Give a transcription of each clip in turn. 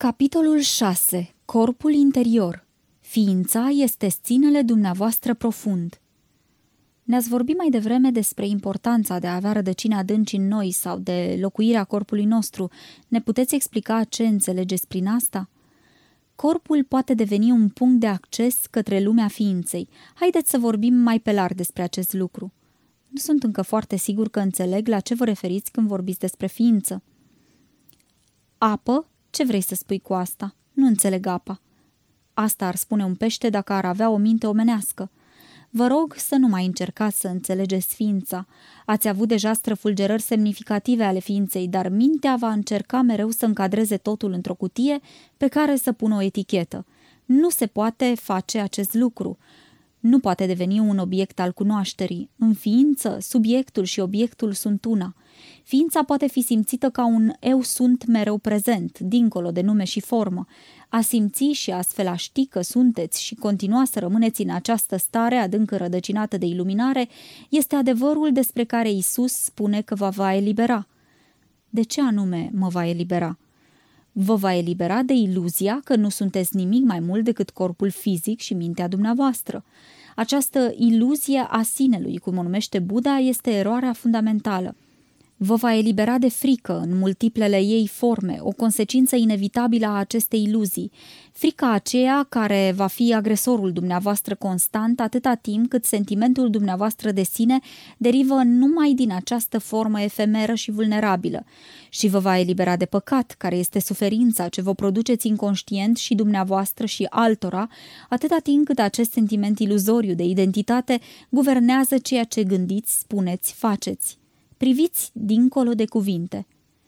Capitolul 6. Corpul interior. Ființa este sținele dumneavoastră profund. Ne-ați vorbit mai devreme despre importanța de a avea rădăcini adânci în noi sau de locuirea corpului nostru. Ne puteți explica ce înțelegeți prin asta? Corpul poate deveni un punct de acces către lumea ființei. Haideți să vorbim mai pe larg despre acest lucru. Nu sunt încă foarte sigur că înțeleg la ce vă referiți când vorbiți despre ființă. Apă? Ce vrei să spui cu asta? Nu înțeleg apa. Asta ar spune un pește dacă ar avea o minte omenească. Vă rog să nu mai încercați să înțelegeți ființa. Ați avut deja străfulgerări semnificative ale ființei, dar mintea va încerca mereu să încadreze totul într-o cutie pe care să pună o etichetă. Nu se poate face acest lucru. Nu poate deveni un obiect al cunoașterii. În ființă, subiectul și obiectul sunt una. Ființa poate fi simțită ca un eu sunt mereu prezent, dincolo de nume și formă. A simți și astfel a ști că sunteți și continua să rămâneți în această stare adânc rădăcinată de iluminare este adevărul despre care Iisus spune că vă va elibera. De ce anume mă va elibera? Vă va elibera de iluzia că nu sunteți nimic mai mult decât corpul fizic și mintea dumneavoastră. Această iluzie a sinelui, cum o numește Buddha, este eroarea fundamentală. Vă va elibera de frică în multiplele ei forme, o consecință inevitabilă a acestei iluzii. Frica aceea care va fi agresorul dumneavoastră constant atâta timp cât sentimentul dumneavoastră de sine derivă numai din această formă efemeră și vulnerabilă. Și vă va elibera de păcat, care este suferința ce vă produceți inconștient și dumneavoastră și altora, atâta timp cât acest sentiment iluzoriu de identitate guvernează ceea ce gândiți, spuneți, faceți. Priviți dincolo de cuvinte.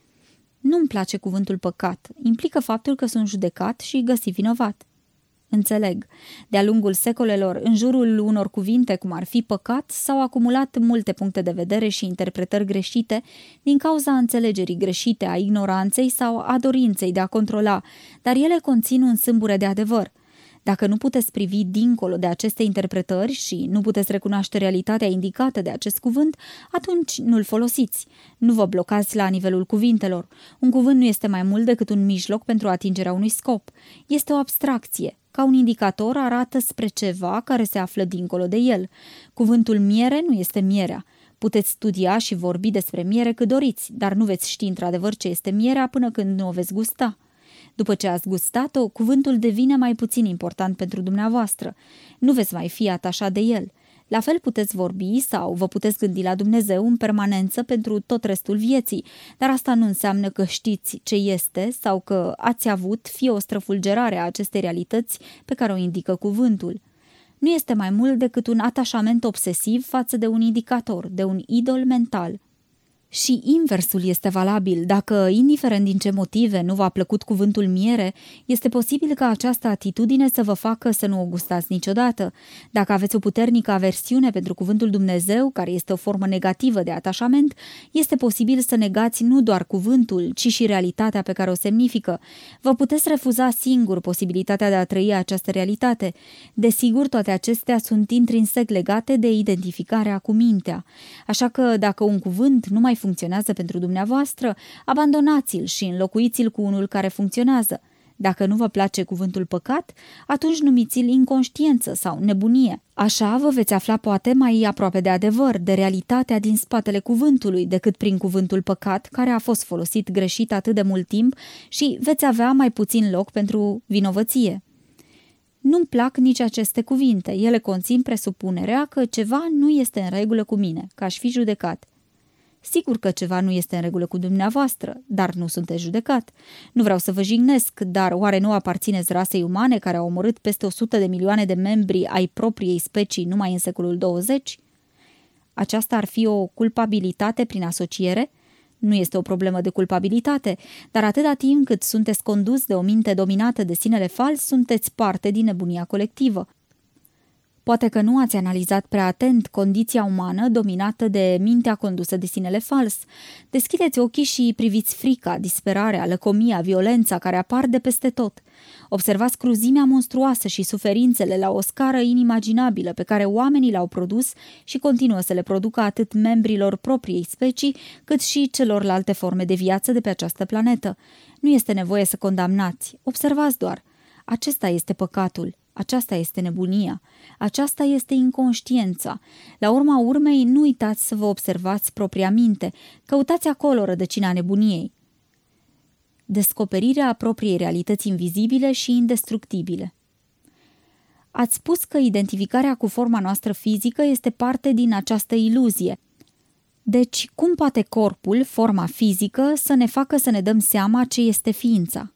Nu-mi place cuvântul păcat. Implică faptul că sunt judecat și găsit vinovat. Înțeleg. De-a lungul secolelor, în jurul unor cuvinte, cum ar fi păcat, s-au acumulat multe puncte de vedere și interpretări greșite din cauza înțelegerii greșite, a ignoranței sau a dorinței de a controla, dar ele conțin un sâmbure de adevăr. Dacă nu puteți privi dincolo de aceste interpretări și nu puteți recunoaște realitatea indicată de acest cuvânt, atunci nu-l folosiți. Nu vă blocați la nivelul cuvintelor. Un cuvânt nu este mai mult decât un mijloc pentru atingerea unui scop. Este o abstracție. Ca un indicator arată spre ceva care se află dincolo de el. Cuvântul miere nu este mierea. Puteți studia și vorbi despre miere cât doriți, dar nu veți ști într-adevăr ce este mierea până când nu o veți gusta. După ce ați gustat-o, cuvântul devine mai puțin important pentru dumneavoastră. Nu veți mai fi atașat de el. La fel puteți vorbi sau vă puteți gândi la Dumnezeu în permanență pentru tot restul vieții, dar asta nu înseamnă că știți ce este sau că ați avut fie o străfulgerare a acestei realități pe care o indică cuvântul. Nu este mai mult decât un atașament obsesiv față de un indicator, de un idol mental. Și inversul este valabil. Dacă, indiferent din ce motive, nu v-a plăcut cuvântul miere, este posibil ca această atitudine să vă facă să nu o gustați niciodată. Dacă aveți o puternică aversiune pentru cuvântul Dumnezeu, care este o formă negativă de atașament, este posibil să negați nu doar cuvântul, ci și realitatea pe care o semnifică. Vă puteți refuza singur posibilitatea de a trăi această realitate. Desigur, toate acestea sunt intrinsec legate de identificarea cu mintea. Așa că, dacă un cuvânt nu mai funcționează pentru dumneavoastră, abandonați-l și înlocuiți-l cu unul care funcționează. Dacă nu vă place cuvântul păcat, atunci numiți-l inconștiență sau nebunie. Așa vă veți afla poate mai aproape de adevăr, de realitatea din spatele cuvântului, decât prin cuvântul păcat, care a fost folosit greșit atât de mult timp și veți avea mai puțin loc pentru vinovăție. Nu-mi plac nici aceste cuvinte. Ele conțin presupunerea că ceva nu este în regulă cu mine, că aș fi judecat. Sigur că ceva nu este în regulă cu dumneavoastră, dar nu sunteți judecat. Nu vreau să vă jignesc, dar oare nu aparțineți rasei umane care au omorât peste 100 de milioane de membri ai propriei specii numai în secolul 20? Aceasta ar fi o culpabilitate prin asociere? Nu este o problemă de culpabilitate, dar atâta timp cât sunteți condus de o minte dominată de sinele fals, sunteți parte din nebunia colectivă. Poate că nu ați analizat prea atent condiția umană dominată de mintea condusă de sinele fals. Deschideți ochii și priviți frica, disperarea, lăcomia, violența care apar de peste tot. Observați cruzimea monstruoasă și suferințele la o scară inimaginabilă pe care oamenii le-au produs și continuă să le producă atât membrilor propriei specii, cât și celorlalte forme de viață de pe această planetă. Nu este nevoie să condamnați, observați doar. Acesta este păcatul, aceasta este nebunia, aceasta este inconștiența. La urma urmei, nu uitați să vă observați propria minte, căutați acolo rădăcina nebuniei. Descoperirea propriei realități invizibile și indestructibile. Ați spus că identificarea cu forma noastră fizică este parte din această iluzie. Deci, cum poate corpul, forma fizică, să ne facă să ne dăm seama ce este ființa?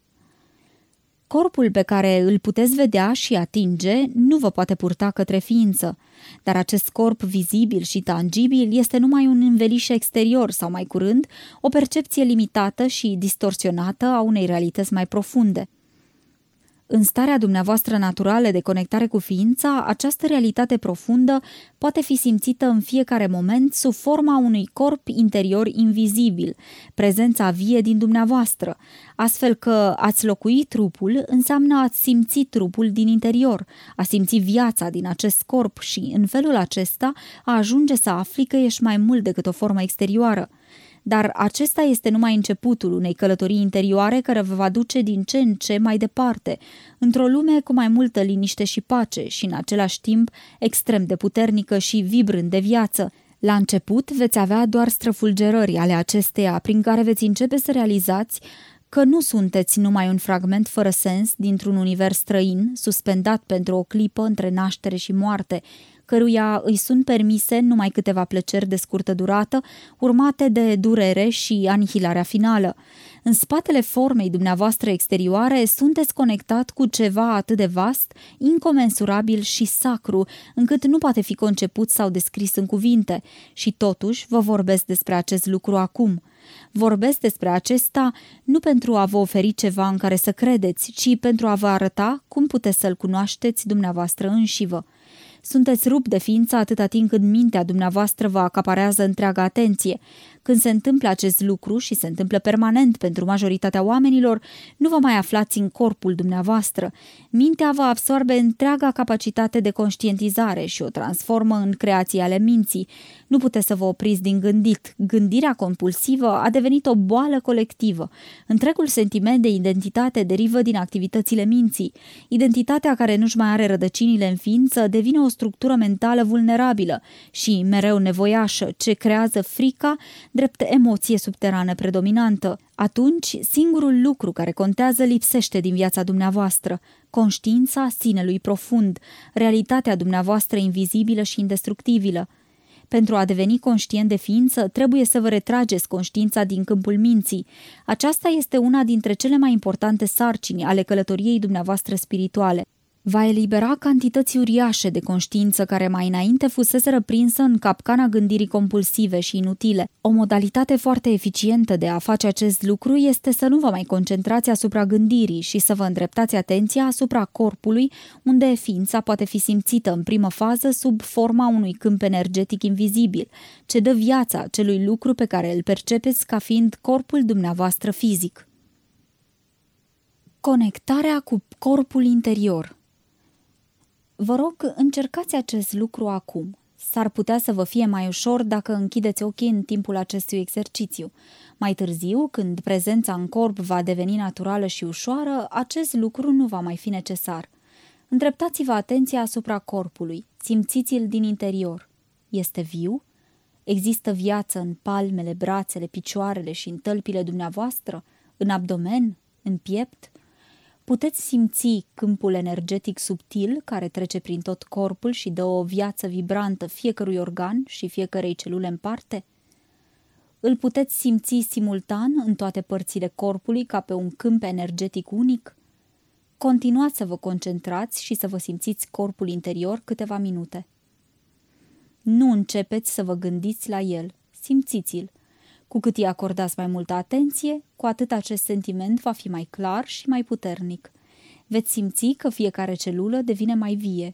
Corpul pe care îl puteți vedea și atinge nu vă poate purta către ființă, dar acest corp vizibil și tangibil este numai un înveliș exterior sau, mai curând, o percepție limitată și distorsionată a unei realități mai profunde. În starea dumneavoastră naturală de conectare cu ființa, această realitate profundă poate fi simțită în fiecare moment sub forma unui corp interior invizibil, prezența vie din dumneavoastră, astfel că ați locui trupul înseamnă ați simți trupul din interior, a simți viața din acest corp și, în felul acesta, a ajunge să afli că ești mai mult decât o formă exterioară. Dar acesta este numai începutul unei călătorii interioare care vă va duce din ce în ce mai departe, într-o lume cu mai multă liniște și pace și în același timp extrem de puternică și vibrând de viață. La început veți avea doar străfulgerări ale acesteia, prin care veți începe să realizați că nu sunteți numai un fragment fără sens dintr-un univers străin, suspendat pentru o clipă între naștere și moarte, căruia îi sunt permise numai câteva plăceri de scurtă durată, urmate de durere și anihilarea finală. În spatele formei dumneavoastră exterioare sunteți conectat cu ceva atât de vast, incomensurabil și sacru, încât nu poate fi conceput sau descris în cuvinte, și totuși vă vorbesc despre acest lucru acum. Vorbesc despre acesta nu pentru a vă oferi ceva în care să credeți, ci pentru a vă arăta cum puteți să-l cunoașteți dumneavoastră înșivă. Sunteți rupt de ființă atâta timp cât mintea dumneavoastră vă acaparează întreaga atenție. Când se întâmplă acest lucru și se întâmplă permanent pentru majoritatea oamenilor, nu vă mai aflați în corpul dumneavoastră. Mintea vă absorbe întreaga capacitate de conștientizare și o transformă în creații ale minții. Nu puteți să vă opriți din gândit. Gândirea compulsivă a devenit o boală colectivă. Întregul sentiment de identitate derivă din activitățile minții. Identitatea care nu-și mai are rădăcinile în ființă devine o structură mentală vulnerabilă și mereu nevoiașă, ce creează frica drept emoție subterană predominantă. Atunci, singurul lucru care contează lipsește din viața dumneavoastră, conștiința sinelui profund, realitatea dumneavoastră invizibilă și indestructibilă. Pentru a deveni conștient de ființă, trebuie să vă retrageți conștiința din câmpul minții. Aceasta este una dintre cele mai importante sarcini ale călătoriei dumneavoastră spirituale. Va elibera cantități uriașe de conștiință care mai înainte fusese răprinsă în capcana gândirii compulsive și inutile. O modalitate foarte eficientă de a face acest lucru este să nu vă mai concentrați asupra gândirii și să vă îndreptați atenția asupra corpului, unde ființa poate fi simțită în primă fază sub forma unui câmp energetic invizibil, ce dă viața acelui lucru pe care îl percepeți ca fiind corpul dumneavoastră fizic. Conectarea cu corpul interior. Vă rog, încercați acest lucru acum. S-ar putea să vă fie mai ușor dacă închideți ochii în timpul acestui exercițiu. Mai târziu, când prezența în corp va deveni naturală și ușoară, acest lucru nu va mai fi necesar. Îndreptați-vă atenția asupra corpului, simțiți-l din interior. Este viu? Există viață în palmele, brațele, picioarele și în tălpile dumneavoastră? În abdomen? În piept? Puteți simți câmpul energetic subtil care trece prin tot corpul și dă o viață vibrantă fiecărui organ și fiecărei celule în parte? Îl puteți simți simultan în toate părțile corpului ca pe un câmp energetic unic? Continuați să vă concentrați și să vă simțiți corpul interior câteva minute. Nu începeți să vă gândiți la el, simțiți-l. Cu cât îi acordați mai multă atenție, cu atât acest sentiment va fi mai clar și mai puternic. Veți simți că fiecare celulă devine mai vie.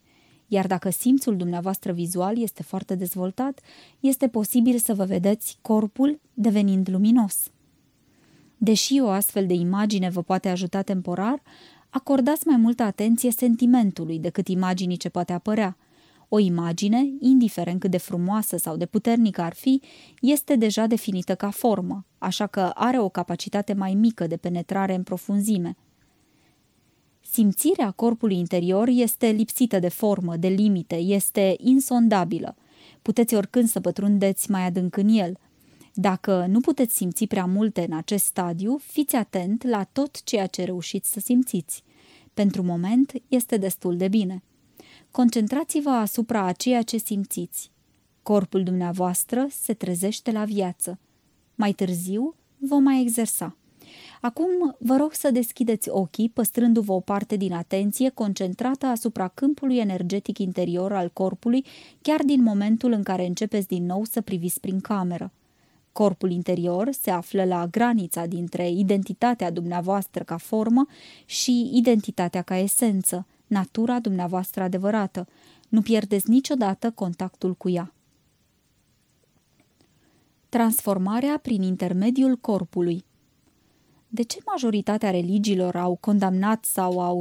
iar dacă simțul dumneavoastră vizual este foarte dezvoltat, este posibil să vă vedeți corpul devenind luminos. Deși o astfel de imagine vă poate ajuta temporar, acordați mai multă atenție sentimentului decât imaginii ce poate apărea. O imagine, indiferent cât de frumoasă sau de puternică ar fi, este deja definită ca formă, așa că are o capacitate mai mică de penetrare în profunzime. Simțirea corpului interior este lipsită de formă, de limite, este insondabilă. Puteți oricând să pătrundeți mai adânc în el. Dacă nu puteți simți prea multe în acest stadiu, fiți atent la tot ceea ce reușiți să simțiți. Pentru moment este destul de bine. Concentrați-vă asupra a ceea ce simțiți. Corpul dumneavoastră se trezește la viață. Mai târziu vom mai exersa. Acum vă rog să deschideți ochii, păstrându-vă o parte din atenție concentrată asupra câmpului energetic interior al corpului, chiar din momentul în care începeți din nou să priviți prin cameră. Corpul interior se află la granița dintre identitatea dumneavoastră ca formă și identitatea ca esență, natura dumneavoastră adevărată. Nu pierdeți niciodată contactul cu ea. Transformarea prin intermediul corpului. De ce majoritatea religiilor au condamnat sau au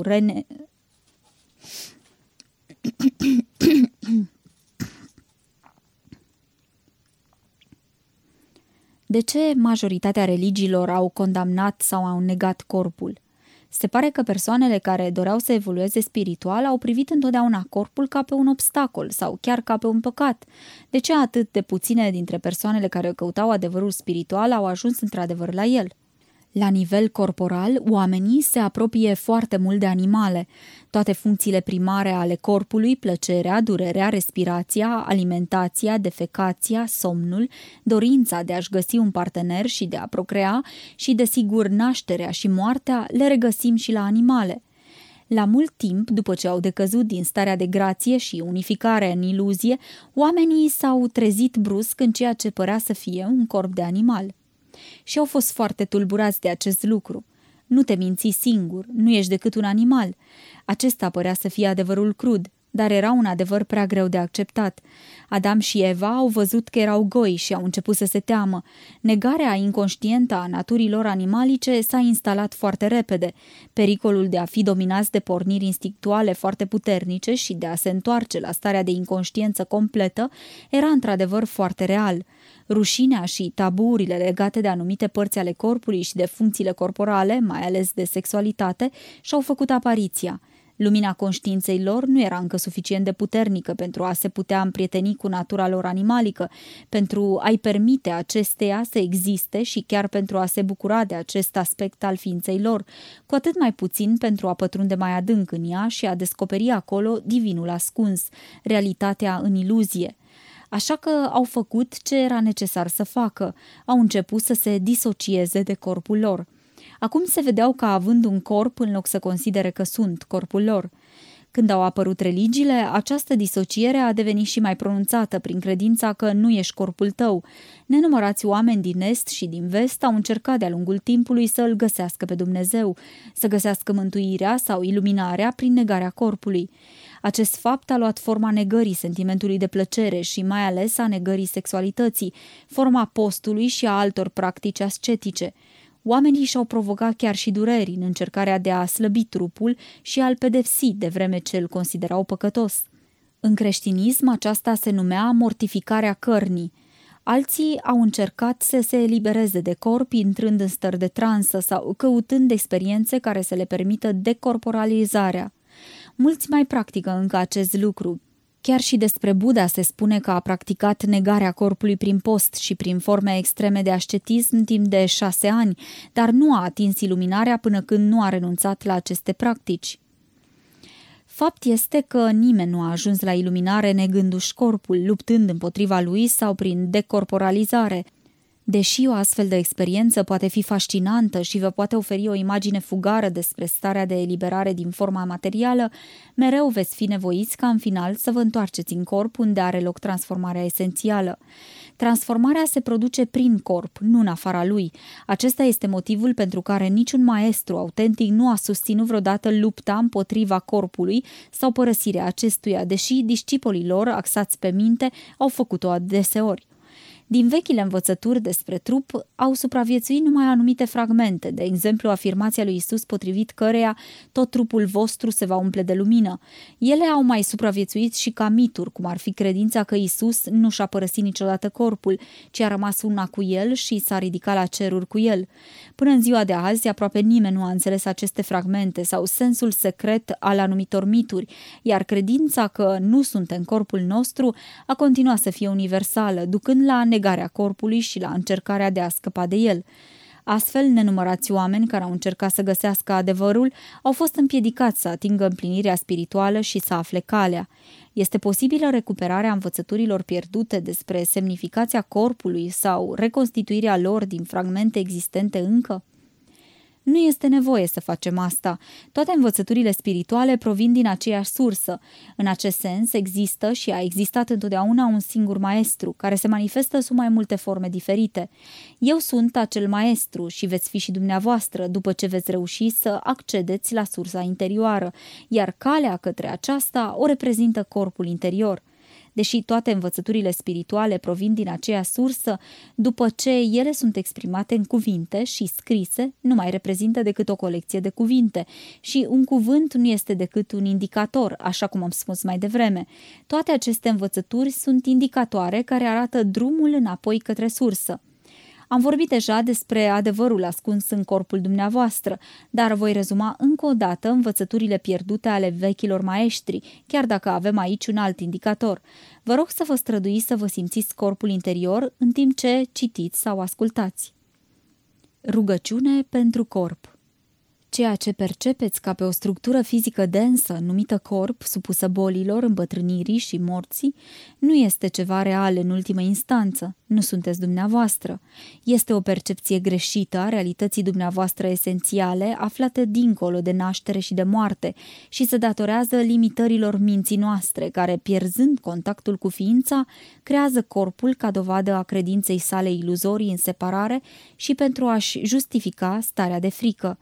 De ce majoritatea religiilor au condamnat sau au negat corpul? Se pare că persoanele care doreau să evolueze spiritual au privit întotdeauna corpul ca pe un obstacol sau chiar ca pe un păcat. De ce atât de puține dintre persoanele care căutau adevărul spiritual au ajuns într-adevăr la el? La nivel corporal, oamenii se apropie foarte mult de animale. Toate funcțiile primare ale corpului, plăcerea, durerea, respirația, alimentația, defecația, somnul, dorința de a-și găsi un partener și de a procrea și, desigur, nașterea și moartea, le regăsim și la animale. La mult timp, după ce au decăzut din starea de grație și unificare în iluzie, oamenii s-au trezit brusc în ceea ce părea să fie un corp de animal. Și au fost foarte tulburați de acest lucru. Nu te minți singur, nu ești decât un animal. Acesta părea să fie adevărul crud, dar era un adevăr prea greu de acceptat. Adam și Eva au văzut că erau goi și au început să se teamă. Negarea inconștientă a naturii lor animalice s-a instalat foarte repede. Pericolul de a fi dominați de porniri instinctuale foarte puternice și de a se întoarce la starea de inconștiență completă era într-adevăr foarte real. Rușinea și tabuurile legate de anumite părți ale corpului și de funcțiile corporale, mai ales de sexualitate, și-au făcut apariția. Lumina conștiinței lor nu era încă suficient de puternică pentru a se putea împrieteni cu natura lor animalică, pentru a-i permite acesteia să existe și chiar pentru a se bucura de acest aspect al ființei lor, cu atât mai puțin pentru a pătrunde mai adânc în ea și a descoperi acolo divinul ascuns, realitatea în iluzie. Așa că au făcut ce era necesar să facă, au început să se disocieze de corpul lor. Acum se vedeau ca având un corp în loc să considere că sunt corpul lor. Când au apărut religiile, această disociere a devenit și mai pronunțată prin credința că nu ești corpul tău. Nenumărați oameni din est și din vest au încercat de-a lungul timpului să îl găsească pe Dumnezeu, să găsească mântuirea sau iluminarea prin negarea corpului. Acest fapt a luat forma negării sentimentului de plăcere și mai ales a negării sexualității, forma postului și a altor practici ascetice. Oamenii și-au provocat chiar și dureri în încercarea de a slăbi trupul și a-l pedepsi de vreme ce îl considerau păcătos. În creștinism aceasta se numea mortificarea cărnii. Alții au încercat să se elibereze de corp intrând în stări de transă sau căutând experiențe care să le permită decorporalizarea. Mulți mai practică încă acest lucru. Chiar și despre Buddha se spune că a practicat negarea corpului prin post și prin forme extreme de ascetism timp de 6 ani, dar nu a atins iluminarea până când nu a renunțat la aceste practici. Fapt este că nimeni nu a ajuns la iluminare negându-și corpul, luptând împotriva lui sau prin decorporalizare. Deși o astfel de experiență poate fi fascinantă și vă poate oferi o imagine fugară despre starea de eliberare din forma materială, mereu veți fi nevoiți ca în final să vă întoarceți în corp unde are loc transformarea esențială. Transformarea se produce prin corp, nu în afara lui. Acesta este motivul pentru care niciun maestru autentic nu a susținut vreodată lupta împotriva corpului sau părăsirea acestuia, deși discipolii lor, axați pe minte, au făcut-o adeseori. Din vechile învățături despre trup au supraviețuit numai anumite fragmente, de exemplu afirmația lui Isus potrivit căreia tot trupul vostru se va umple de lumină. Ele au mai supraviețuit și ca mituri, cum ar fi credința că Isus nu și-a părăsit niciodată corpul, ci a rămas una cu el și s-a ridicat la ceruri cu el. Până în ziua de azi, aproape nimeni nu a înțeles aceste fragmente sau sensul secret al anumitor mituri, iar credința că nu suntem corpul nostru a continuat să fie universală, ducând la negarea corpului și la încercarea de a scăpa de el. Astfel, nenumărați oameni care au încercat să găsească adevărul au fost împiedicați să atingă împlinirea spirituală și să afle calea. Este posibilă recuperarea învățăturilor pierdute despre semnificația corpului sau reconstituirea lor din fragmente existente încă? Nu este nevoie să facem asta. Toate învățăturile spirituale provin din aceeași sursă. În acest sens, există și a existat întotdeauna un singur maestru, care se manifestă sub mai multe forme diferite. Eu sunt acel maestru și veți fi și dumneavoastră, după ce veți reuși să accedeți la sursa interioară, iar calea către aceasta o reprezintă corpul interior. Deși toate învățăturile spirituale provin din aceea sursă, după ce ele sunt exprimate în cuvinte și scrise, nu mai reprezintă decât o colecție de cuvinte și un cuvânt nu este decât un indicator, așa cum am spus mai devreme. Toate aceste învățături sunt indicatoare care arată drumul înapoi către sursă. Am vorbit deja despre adevărul ascuns în corpul dumneavoastră, dar voi rezuma încă o dată învățăturile pierdute ale vechilor maestri, chiar dacă avem aici un alt indicator. Vă rog să vă străduiți să vă simțiți corpul interior în timp ce citiți sau ascultați. Rugăciune pentru corp. Ceea ce percepeți ca pe o structură fizică densă, numită corp, supusă bolilor, îmbătrânirii și morții, nu este ceva real în ultimă instanță, nu sunteți dumneavoastră. Este o percepție greșită a realității dumneavoastră esențiale, aflată dincolo de naștere și de moarte și se datorează limitărilor minții noastre, care, pierzând contactul cu ființa, creează corpul ca dovadă a credinței sale iluzorii în separare și pentru a-și justifica starea de frică.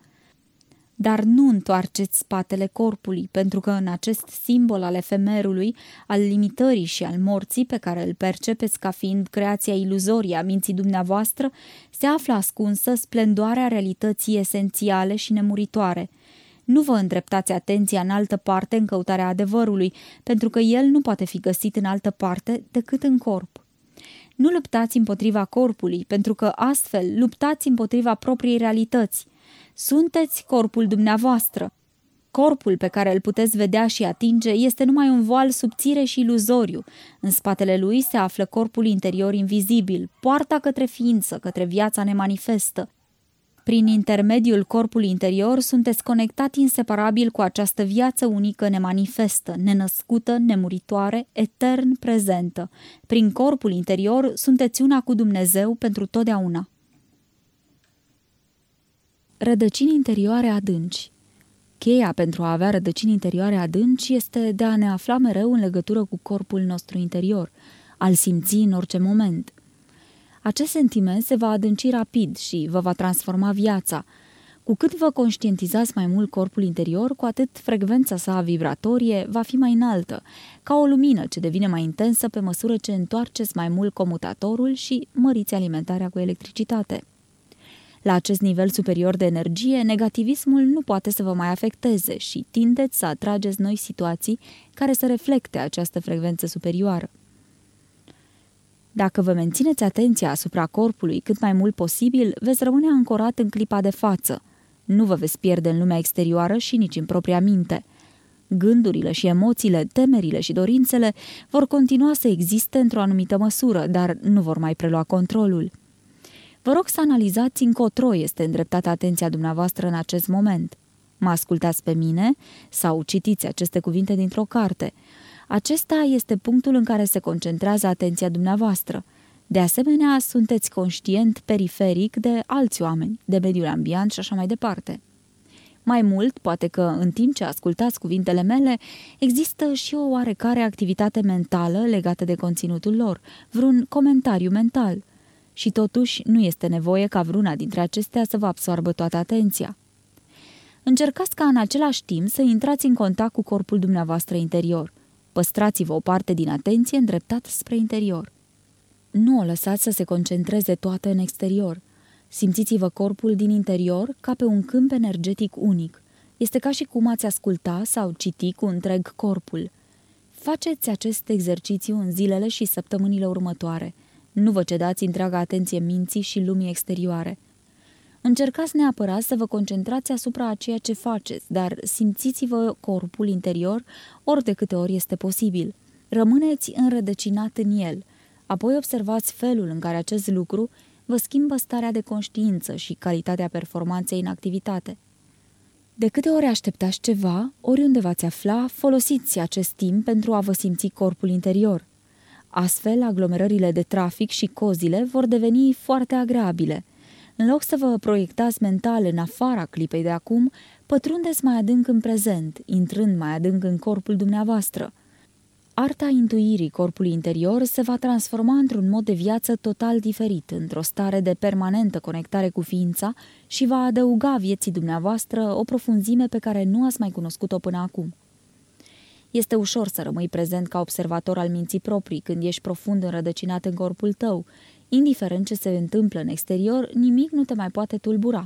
Dar nu întoarceți spatele corpului, pentru că în acest simbol al efemerului, al limitării și al morții pe care îl percepeți ca fiind creația iluzorie a minții dumneavoastră, se află ascunsă splendoarea realității esențiale și nemuritoare. Nu vă îndreptați atenția în altă parte în căutarea adevărului, pentru că el nu poate fi găsit în altă parte decât în corp. Nu luptați împotriva corpului, pentru că astfel luptați împotriva propriei realități. Sunteți corpul dumneavoastră. Corpul pe care îl puteți vedea și atinge este numai un voal subțire și iluzoriu. În spatele lui se află corpul interior invizibil, poarta către ființă, către viața nemanifestă. Prin intermediul corpului interior sunteți conectat inseparabil cu această viață unică nemanifestă, nenăscută, nemuritoare, etern prezentă. Prin corpul interior sunteți una cu Dumnezeu pentru totdeauna. Rădăcini interioare adânci. Cheia pentru a avea rădăcini interioare adânci este de a ne afla mereu în legătură cu corpul nostru interior, a-l simți în orice moment. Acest sentiment se va adânci rapid și vă va transforma viața. Cu cât vă conștientizați mai mult corpul interior, cu atât frecvența sa vibratorie va fi mai înaltă, ca o lumină ce devine mai intensă pe măsură ce întoarceți mai mult comutatorul și măriți alimentarea cu electricitate. La acest nivel superior de energie, negativismul nu poate să vă mai afecteze și tindeți să atrageți noi situații care să reflecte această frecvență superioară. Dacă vă mențineți atenția asupra corpului cât mai mult posibil, veți rămâne ancorat în clipa de față. Nu vă veți pierde în lumea exterioară și nici în propria minte. Gândurile și emoțiile, temerile și dorințele vor continua să existe într-o anumită măsură, dar nu vor mai prelua controlul. Vă rog să analizați încotro este îndreptată atenția dumneavoastră în acest moment. Mă ascultați pe mine sau citiți aceste cuvinte dintr-o carte. Acesta este punctul în care se concentrează atenția dumneavoastră. De asemenea, sunteți conștient periferic de alți oameni, de mediul ambient și așa mai departe. Mai mult, poate că în timp ce ascultați cuvintele mele, există și o oarecare activitate mentală legată de conținutul lor, vreun comentariu mental. Și totuși nu este nevoie ca vreuna dintre acestea să vă absoarbă toată atenția. Încercați ca în același timp să intrați în contact cu corpul dumneavoastră interior. Păstrați-vă o parte din atenție îndreptată spre interior. Nu o lăsați să se concentreze toată în exterior. Simțiți-vă corpul din interior ca pe un câmp energetic unic. Este ca și cum ați asculta sau citi cu întreg corpul. Faceți acest exercițiu în zilele și săptămânile următoare. Nu vă cedați întreaga atenție minții și lumii exterioare. Încercați neapărat să vă concentrați asupra a ceea ce faceți, dar simțiți-vă corpul interior ori de câte ori este posibil. Rămâneți înrădăcinat în el. Apoi observați felul în care acest lucru vă schimbă starea de conștiință și calitatea performanței în activitate. De câte ori așteptați ceva, oriunde v-ați afla, folosiți acest timp pentru a vă simți corpul interior. Astfel, aglomerările de trafic și cozile vor deveni foarte agreabile. În loc să vă proiectați mental în afara clipei de acum, pătrundeți mai adânc în prezent, intrând mai adânc în corpul dumneavoastră. Arta intuirii corpului interior se va transforma într-un mod de viață total diferit, într-o stare de permanentă conectare cu ființa și va adăuga vieții dumneavoastră o profunzime pe care nu ați mai cunoscut-o până acum. Este ușor să rămâi prezent ca observator al minții proprii când ești profund înrădăcinat în corpul tău. Indiferent ce se întâmplă în exterior, nimic nu te mai poate tulbura.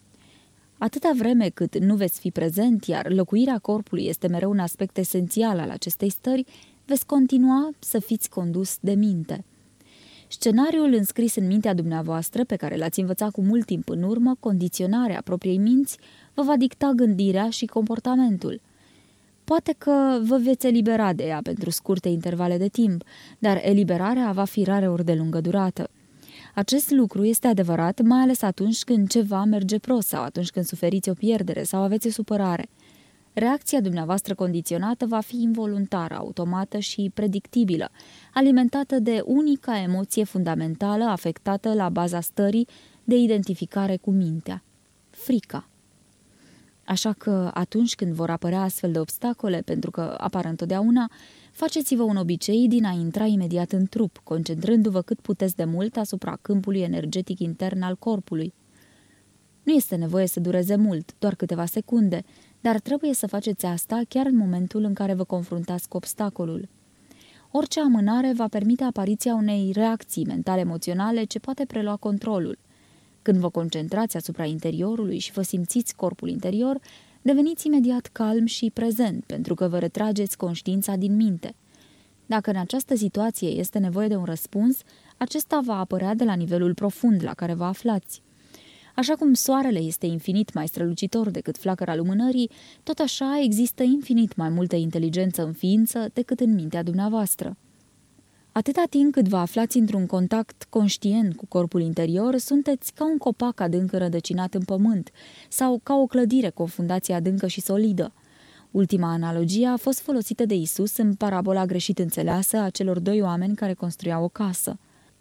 Atâta vreme cât nu veți fi prezent, iar locuirea corpului este mereu un aspect esențial al acestei stări, veți continua să fiți condus de minte. Scenariul înscris în mintea dumneavoastră, pe care l-ați învățat cu mult timp în urmă, condiționarea propriei minți, vă va dicta gândirea și comportamentul. Poate că vă veți elibera de ea pentru scurte intervale de timp, dar eliberarea va fi rareori de lungă durată. Acest lucru este adevărat mai ales atunci când ceva merge prost sau atunci când suferiți o pierdere sau aveți o supărare. Reacția dumneavoastră condiționată va fi involuntară, automată și predictibilă, alimentată de unica emoție fundamentală afectată la baza stării de identificare cu mintea: frica. Așa că atunci când vor apărea astfel de obstacole, pentru că apar întotdeauna, faceți-vă un obicei din a intra imediat în trup, concentrându-vă cât puteți de mult asupra câmpului energetic intern al corpului. Nu este nevoie să dureze mult, doar câteva secunde, dar trebuie să faceți asta chiar în momentul în care vă confruntați cu obstacolul. Orice amânare va permite apariția unei reacții mentale-emoționale ce poate prelua controlul. Când vă concentrați asupra interiorului și vă simțiți corpul interior, deveniți imediat calm și prezent, pentru că vă retrageți conștiința din minte. Dacă în această situație este nevoie de un răspuns, acesta va apărea de la nivelul profund la care vă aflați. Așa cum soarele este infinit mai strălucitor decât flacăra lumânării, tot așa există infinit mai multă inteligență în ființă decât în mintea dumneavoastră. Atâta timp cât vă aflați într-un contact conștient cu corpul interior, sunteți ca un copac adânc înrădăcinat în pământ sau ca o clădire cu o fundație adâncă și solidă. Ultima analogie a fost folosită de Isus în parabola greșit înțeleasă a celor doi oameni care construiau o casă.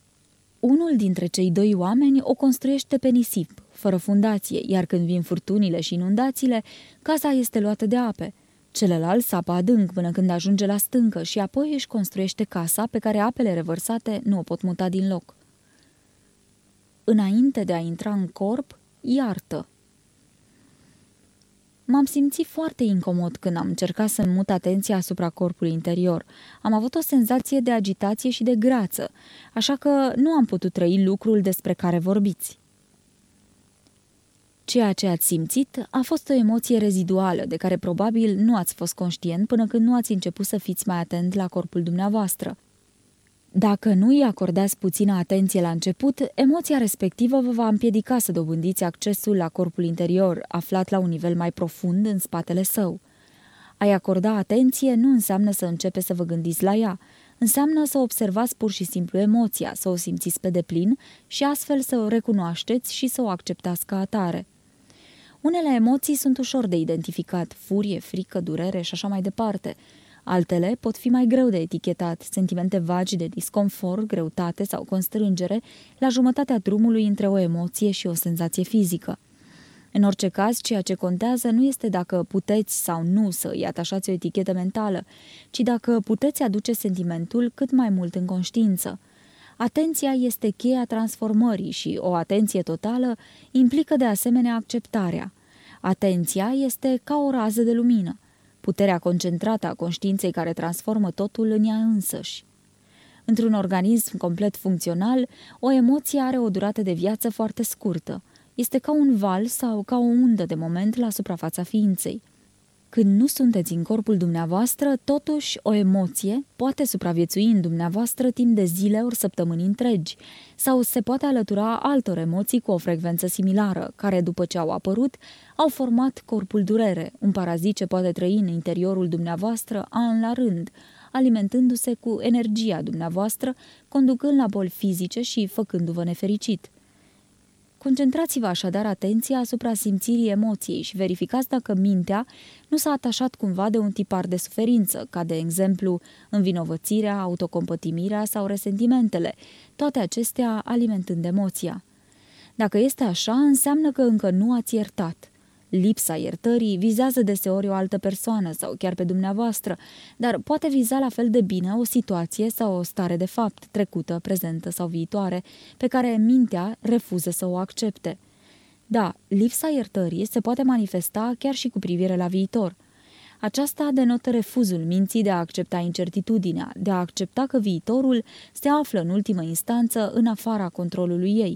Unul dintre cei doi oameni o construiește pe nisip, fără fundație, iar când vin furtunile și inundațiile, casa este luată de ape. Celălalt sapă adânc până când ajunge la stâncă și apoi își construiește casa pe care apele revărsate nu o pot muta din loc. Înainte de a intra în corp, iartă. M-am simțit foarte incomod când am încercat să mut atenția asupra corpului interior. Am avut o senzație de agitație și de greață, așa că nu am putut trăi lucrul despre care vorbiți. Ceea ce ați simțit a fost o emoție reziduală, de care probabil nu ați fost conștient până când nu ați început să fiți mai atent la corpul dumneavoastră. Dacă nu îi acordați puțină atenție la început, emoția respectivă vă va împiedica să dobândiți accesul la corpul interior, aflat la un nivel mai profund în spatele său. A-i acorda atenție nu înseamnă să începeți să vă gândiți la ea, înseamnă să observați pur și simplu emoția, să o simțiți pe deplin și astfel să o recunoașteți și să o acceptați ca atare. Unele emoții sunt ușor de identificat, furie, frică, durere și așa mai departe. Altele pot fi mai greu de etichetat, sentimente vagi de disconfort, greutate sau constrângere, la jumătatea drumului între o emoție și o senzație fizică. În orice caz, ceea ce contează nu este dacă puteți sau nu să îi atașați o etichetă mentală, ci dacă puteți aduce sentimentul cât mai mult în conștiință. Atenția este cheia transformării și o atenție totală implică de asemenea acceptarea. Atenția este ca o rază de lumină, puterea concentrată a conștiinței care transformă totul în ea însăși. Într-un organism complet funcțional, o emoție are o durată de viață foarte scurtă. Este ca un val sau ca o undă de moment la suprafața ființei. Când nu sunteți în corpul dumneavoastră, totuși o emoție poate supraviețui în dumneavoastră timp de zile ori săptămâni întregi, sau se poate alătura altor emoții cu o frecvență similară, care după ce au apărut, au format corpul durere, un parazit ce poate trăi în interiorul dumneavoastră an la rând, alimentându-se cu energia dumneavoastră, conducând la boli fizice și făcându-vă nefericit. Concentrați-vă așadar atenția asupra simțirii emoției și verificați dacă mintea nu s-a atașat cumva de un tipar de suferință, ca de exemplu învinovățirea, autocompătimirea sau resentimentele, toate acestea alimentând emoția. Dacă este așa, înseamnă că încă nu ați iertat. Lipsa iertării vizează deseori o altă persoană sau chiar pe dumneavoastră, dar poate viza la fel de bine o situație sau o stare de fapt, trecută, prezentă sau viitoare, pe care mintea refuză să o accepte. Da, lipsa iertării se poate manifesta chiar și cu privire la viitor. Aceasta denotă refuzul minții de a accepta incertitudinea, de a accepta că viitorul se află în ultimă instanță în afara controlului ei.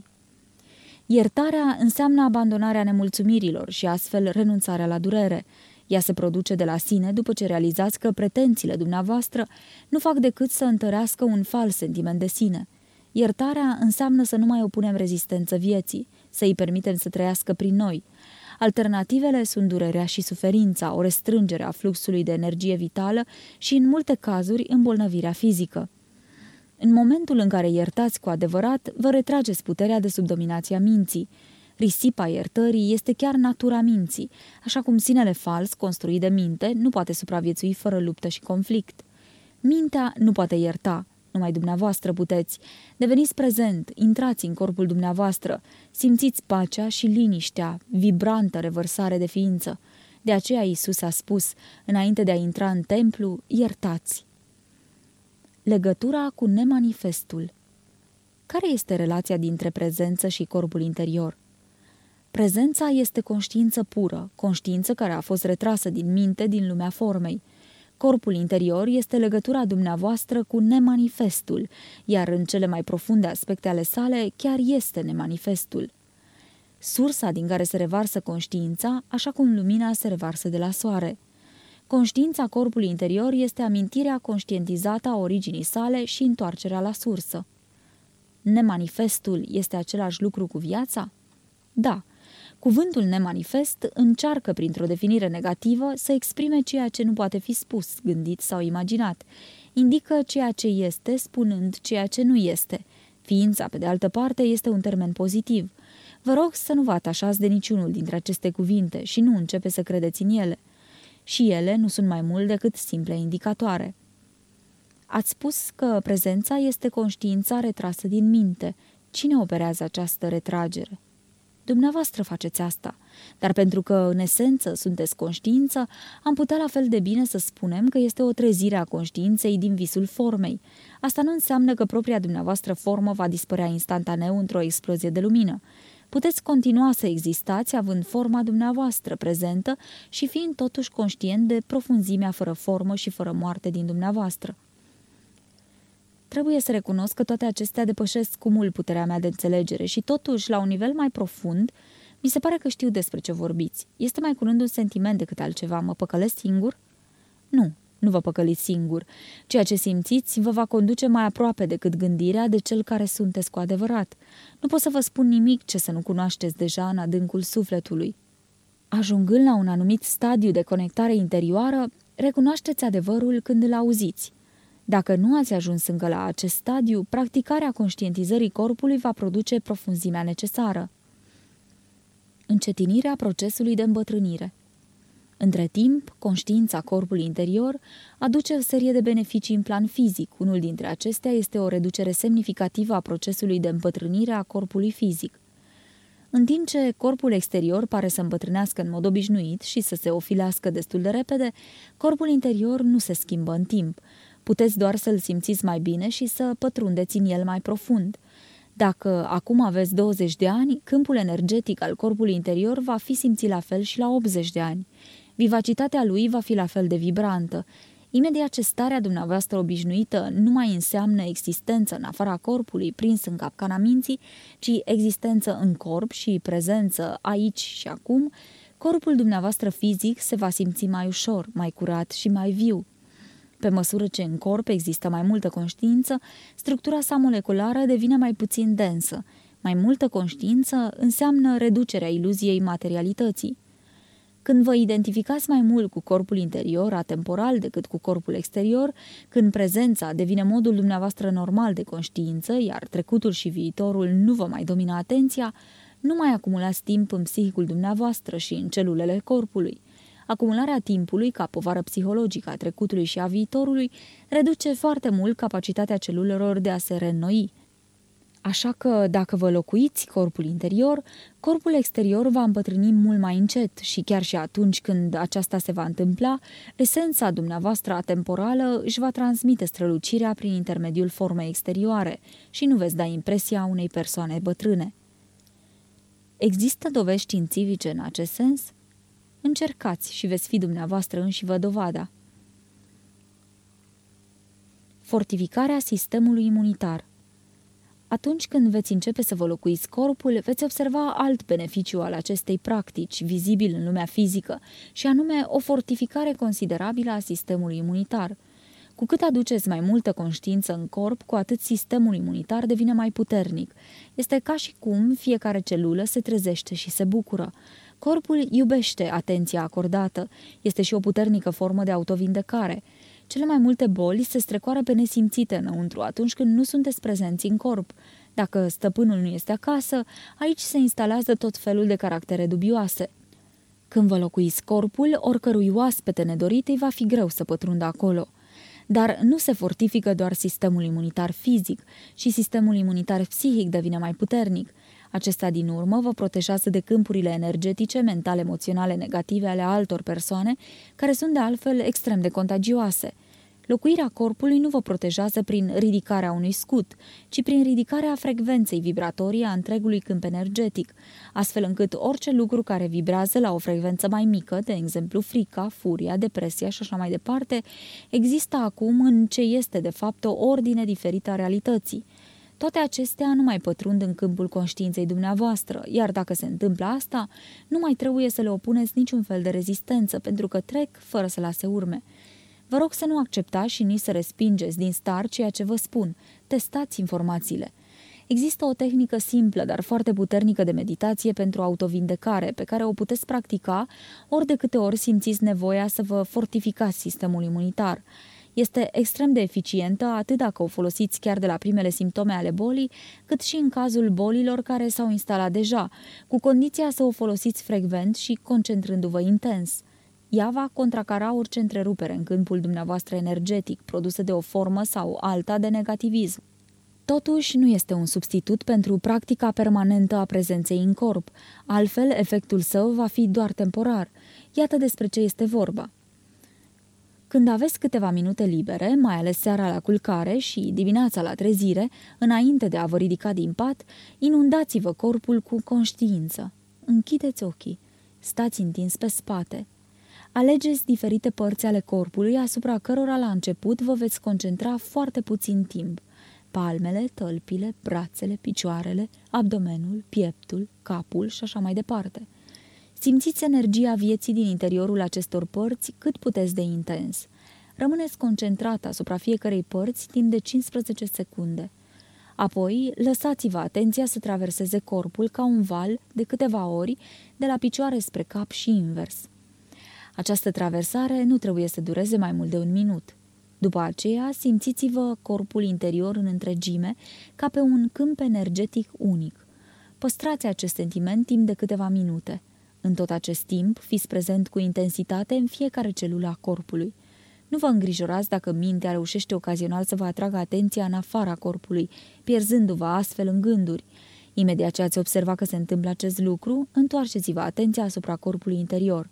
Iertarea înseamnă abandonarea nemulțumirilor și astfel renunțarea la durere. Ea se produce de la sine după ce realizați că pretențiile dumneavoastră nu fac decât să întărească un fals sentiment de sine. Iertarea înseamnă să nu mai opunem rezistență vieții, să îi permitem să trăiască prin noi. Alternativele sunt durerea și suferința, o restrângere a fluxului de energie vitală și, în multe cazuri, îmbolnăvirea fizică. În momentul în care iertați cu adevărat, vă retrageți puterea de sub dominația minții. Risipa iertării este chiar natura minții, așa cum sinele fals, construit de minte, nu poate supraviețui fără luptă și conflict. Mintea nu poate ierta, numai dumneavoastră puteți. Deveniți prezent, intrați în corpul dumneavoastră, simțiți pacea și liniștea, vibrantă revărsare de ființă. De aceea Iisus a spus, înainte de a intra în templu, iertați. Legătura cu nemanifestul. Care este relația dintre prezență și corpul interior? Prezența este conștiință pură, conștiință care a fost retrasă din minte, din lumea formei. Corpul interior este legătura dumneavoastră cu nemanifestul, iar în cele mai profunde aspecte ale sale chiar este nemanifestul. Sursa din care se revarsă conștiința, așa cum lumina se revarsă de la soare. Conștiința corpului interior este amintirea conștientizată a originii sale și întoarcerea la sursă. Nemanifestul este același lucru cu viața? Da. Cuvântul nemanifest încearcă, printr-o definire negativă, să exprime ceea ce nu poate fi spus, gândit sau imaginat. Indică ceea ce este, spunând ceea ce nu este. Ființa, pe de altă parte, este un termen pozitiv. Vă rog să nu vă atașați de niciunul dintre aceste cuvinte și nu începe să credeți în ele. Și ele nu sunt mai mult decât simple indicatoare. Ați spus că prezența este conștiința retrasă din minte. Cine operează această retragere? Dumneavoastră faceți asta, dar pentru că în esență sunteți conștiință, am putea la fel de bine să spunem că este o trezire a conștiinței din visul formei. Asta nu înseamnă că propria dumneavoastră formă va dispărea instantaneu într-o explozie de lumină. Puteți continua să existați având forma dumneavoastră prezentă și fiind totuși conștient de profunzimea fără formă și fără moarte din dumneavoastră. Trebuie să recunosc că toate acestea depășesc cu mult puterea mea de înțelegere și totuși, la un nivel mai profund, mi se pare că știu despre ce vorbiți. Este mai curând un sentiment decât altceva. Mă păcălesc singur? Nu vă păcăliți singur. Ceea ce simțiți vă va conduce mai aproape decât gândirea de cel care sunteți cu adevărat. Nu pot să vă spun nimic ce să nu cunoașteți deja în adâncul sufletului. Ajungând la un anumit stadiu de conectare interioară, recunoașteți adevărul când îl auziți. Dacă nu ați ajuns încă la acest stadiu, practicarea conștientizării corpului va produce profunzimea necesară. Încetinirea procesului de îmbătrânire. Între timp, conștiința corpului interior aduce o serie de beneficii în plan fizic. Unul dintre acestea este o reducere semnificativă a procesului de îmbătrânire a corpului fizic. În timp ce corpul exterior pare să îmbătrânească în mod obișnuit și să se ofilească destul de repede, corpul interior nu se schimbă în timp. Puteți doar să-l simțiți mai bine și să pătrundeți în el mai profund. Dacă acum aveți 20 de ani, câmpul energetic al corpului interior va fi simțit la fel și la 80 de ani. Vivacitatea lui va fi la fel de vibrantă. Imediat ce starea dumneavoastră obișnuită nu mai înseamnă existență în afara corpului prins în capcana minții, ci existență în corp și prezență aici și acum, corpul dumneavoastră fizic se va simți mai ușor, mai curat și mai viu. Pe măsură ce în corp există mai multă conștiință, structura sa moleculară devine mai puțin densă. Mai multă conștiință înseamnă reducerea iluziei materialității. Când vă identificați mai mult cu corpul interior, atemporal, decât cu corpul exterior, când prezența devine modul dumneavoastră normal de conștiință, iar trecutul și viitorul nu vă mai domină atenția, nu mai acumulați timp în psihicul dumneavoastră și în celulele corpului. Acumularea timpului, ca povară psihologică a trecutului și a viitorului, reduce foarte mult capacitatea celulelor de a se reînnoi. Așa că, dacă vă locuiți corpul interior, corpul exterior va îmbătrâni mult mai încet și chiar și atunci când aceasta se va întâmpla, esența dumneavoastră atemporală își va transmite strălucirea prin intermediul formei exterioare și nu veți da impresia unei persoane bătrâne. Există dovezi științifice în acest sens? Încercați și veți fi dumneavoastră înșivă dovada. Fortificarea sistemului imunitar. Atunci când veți începe să vă locuiți corpul, veți observa alt beneficiu al acestei practici, vizibil în lumea fizică, și anume o fortificare considerabilă a sistemului imunitar. Cu cât aduceți mai multă conștiință în corp, cu atât sistemul imunitar devine mai puternic. Este ca și cum fiecare celulă se trezește și se bucură. Corpul iubește atenția acordată. Este și o puternică formă de autovindecare. Cele mai multe boli se strecoară pe nesimțite înăuntru atunci când nu sunteți prezenți în corp. Dacă stăpânul nu este acasă, aici se instalează tot felul de caractere dubioase. Când vă locuiți corpul, oricărui oaspete nedorit îi va fi greu să pătrundă acolo. Dar nu se fortifică doar sistemul imunitar fizic, și sistemul imunitar psihic devine mai puternic. Acesta din urmă vă protejează de câmpurile energetice, mental-emoționale negative ale altor persoane, care sunt de altfel extrem de contagioase. Locuirea corpului nu vă protejează prin ridicarea unui scut, ci prin ridicarea frecvenței vibratorii a întregului câmp energetic, astfel încât orice lucru care vibrează la o frecvență mai mică, de exemplu frica, furia, depresia și așa mai departe, există acum în ce este de fapt o ordine diferită a realității. Toate acestea nu mai pătrund în câmpul conștiinței dumneavoastră, iar dacă se întâmplă asta, nu mai trebuie să le opuneți niciun fel de rezistență, pentru că trec fără să lase urme. Vă rog să nu acceptați și nici să respingeți din start ceea ce vă spun. Testați informațiile. Există o tehnică simplă, dar foarte puternică de meditație pentru autovindecare, pe care o puteți practica ori de câte ori simțiți nevoia să vă fortificați sistemul imunitar. Este extrem de eficientă atât dacă o folosiți chiar de la primele simptome ale bolii, cât și în cazul bolilor care s-au instalat deja, cu condiția să o folosiți frecvent și concentrându-vă intens. Ea va contracara orice întrerupere în câmpul dumneavoastră energetic, produsă de o formă sau alta de negativism. Totuși, nu este un substitut pentru practica permanentă a prezenței în corp, altfel efectul său va fi doar temporar. Iată despre ce este vorba. Când aveți câteva minute libere, mai ales seara la culcare și dimineața la trezire, înainte de a vă ridica din pat, inundați-vă corpul cu conștiință. Închideți ochii, stați întins pe spate. Alegeți diferite părți ale corpului asupra cărora la început vă veți concentra foarte puțin timp. Palmele, tălpile, brațele, picioarele, abdomenul, pieptul, capul și așa mai departe. Simțiți energia vieții din interiorul acestor părți cât puteți de intens. Rămâneți concentrat asupra fiecărei părți timp de 15 secunde. Apoi, lăsați-vă atenția să traverseze corpul ca un val de câteva ori, de la picioare spre cap și invers. Această traversare nu trebuie să dureze mai mult de 1 minut. După aceea, simțiți-vă corpul interior în întregime, ca pe un câmp energetic unic. Păstrați acest sentiment timp de câteva minute. În tot acest timp, fiți prezent cu intensitate în fiecare celulă a corpului. Nu vă îngrijorați dacă mintea reușește ocazional să vă atragă atenția în afara corpului, pierzându-vă astfel în gânduri. Imediat ce ați observa că se întâmplă acest lucru, întoarceți-vă atenția asupra corpului interior.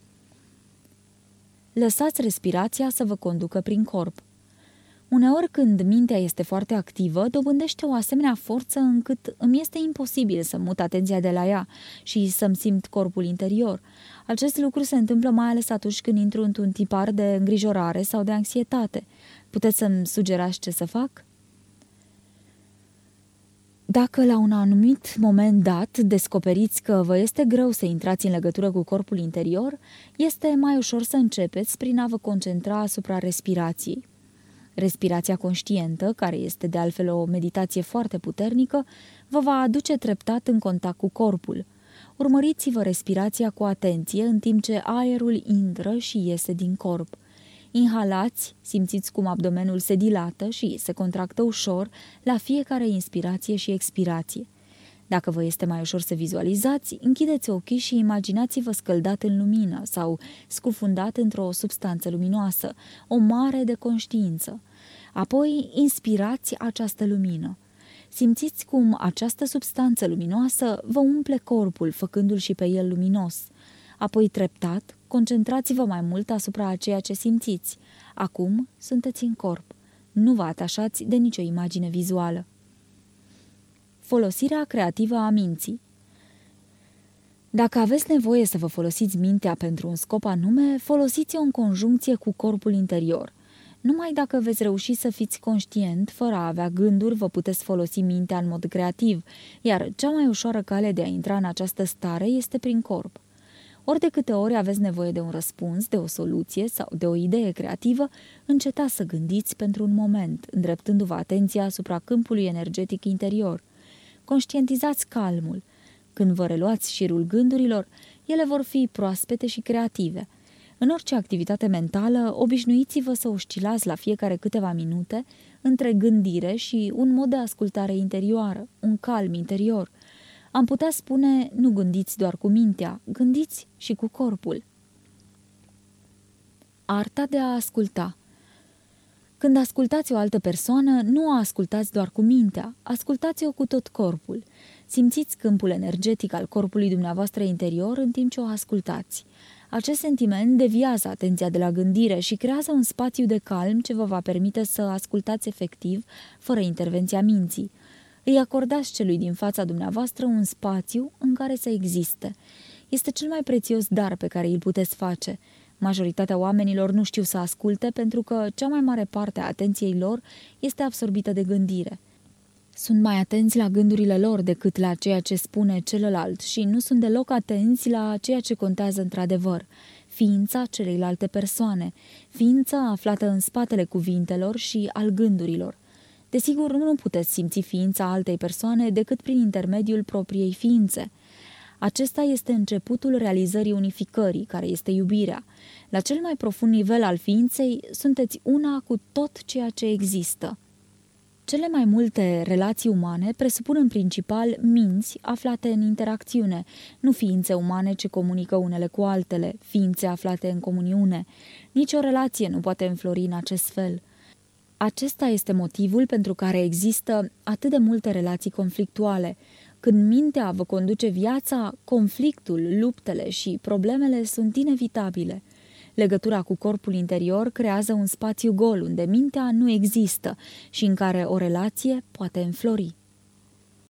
Lăsați respirația să vă conducă prin corp. Uneori, când mintea este foarte activă, dobândește o asemenea forță încât îmi este imposibil să mut atenția de la ea și să-mi simt corpul interior. Acest lucru se întâmplă mai ales atunci când intru într-un tipar de îngrijorare sau de anxietate. Puteți să-mi sugerați ce să fac? Dacă la un anumit moment dat descoperiți că vă este greu să intrați în legătură cu corpul interior, este mai ușor să începeți prin a vă concentra asupra respirației. Respirația conștientă, care este de altfel o meditație foarte puternică, vă va aduce treptat în contact cu corpul. Urmăriți-vă respirația cu atenție în timp ce aerul intră și iese din corp. Inhalați, simțiți cum abdomenul se dilată și se contractă ușor la fiecare inspirație și expirație. Dacă vă este mai ușor să vizualizați, închideți ochii și imaginați-vă scăldat în lumină sau scufundat într-o substanță luminoasă, o mare de conștiință. Apoi inspirați această lumină. Simțiți cum această substanță luminoasă vă umple corpul, făcându-l și pe el luminos. Apoi, treptat, concentrați-vă mai mult asupra a ceea ce simțiți. Acum sunteți în corp. Nu vă atașați de nicio imagine vizuală. Folosirea creativă a minții. Dacă aveți nevoie să vă folosiți mintea pentru un scop anume, folosiți-o în conjuncție cu corpul interior. Numai dacă veți reuși să fiți conștient, fără a avea gânduri, vă puteți folosi mintea în mod creativ, iar cea mai ușoară cale de a intra în această stare este prin corp. Ori de câte ori aveți nevoie de un răspuns, de o soluție sau de o idee creativă, încetați să gândiți pentru un moment, îndreptându-vă atenția asupra câmpului energetic interior. Conștientizați calmul. Când vă reluați șirul gândurilor, ele vor fi proaspete și creative. În orice activitate mentală, obișnuiți-vă să oscilați la fiecare câteva minute între gândire și un mod de ascultare interioară, un calm interior. Am putea spune, nu gândiți doar cu mintea, gândiți și cu corpul. Arta de a asculta. Când ascultați o altă persoană, nu o ascultați doar cu mintea, ascultați-o cu tot corpul. Simțiți câmpul energetic al corpului dumneavoastră interior în timp ce o ascultați. Acest sentiment deviază atenția de la gândire și creează un spațiu de calm ce vă va permite să ascultați efectiv, fără intervenția minții. Îi acordați celui din fața dumneavoastră un spațiu în care să existe. Este cel mai prețios dar pe care îl puteți face. Majoritatea oamenilor nu știu să asculte pentru că cea mai mare parte a atenției lor este absorbită de gândire. Sunt mai atenți la gândurile lor decât la ceea ce spune celălalt și nu sunt deloc atenți la ceea ce contează într-adevăr, ființa celeilalte persoane, ființa aflată în spatele cuvintelor și al gândurilor. Desigur, nu puteți simți ființa altei persoane decât prin intermediul propriei ființe. Acesta este începutul realizării unificării, care este iubirea. La cel mai profund nivel al ființei, sunteți una cu tot ceea ce există. Cele mai multe relații umane presupun în principal minți aflate în interacțiune, nu ființe umane ce comunică unele cu altele, ființe aflate în comuniune. Nici o relație nu poate înflori în acest fel. Acesta este motivul pentru care există atât de multe relații conflictuale. Când mintea vă conduce viața, conflictul, luptele și problemele sunt inevitabile. Legătura cu corpul interior creează un spațiu gol unde mintea nu există și în care o relație poate înflori.